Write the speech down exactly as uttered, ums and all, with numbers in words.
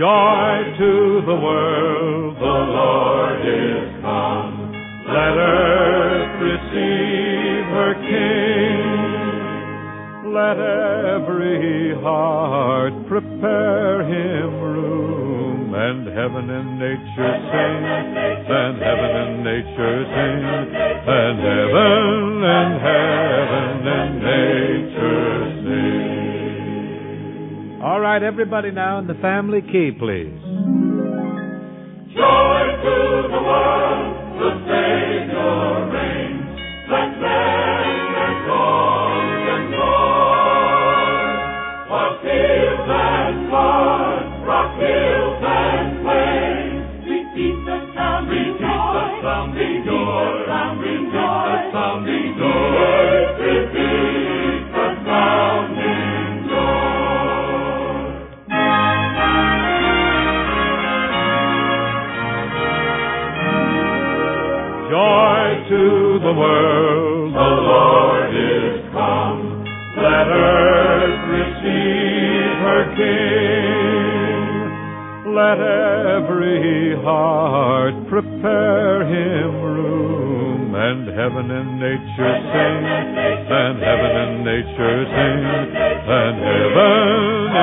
Joy to the world, the Lord is come. Let earth receive her King. Let every heart prepare him room. And heaven and nature sing, and heaven and nature sing, and heaven and heaven and nature sing. All right, everybody now in the family key, please. Joy to the world, the Savior reigns. Let men their songs employ. What hills and floods, rock hills and plains, repeat the sounding joy, the sounding joy, repeat the sounding joy, repeat the sounding joy. Joy to the world, the Lord is come. Let earth receive her King. Let every heart prepare him room. And heaven and nature sing, and heaven and nature sing, and heaven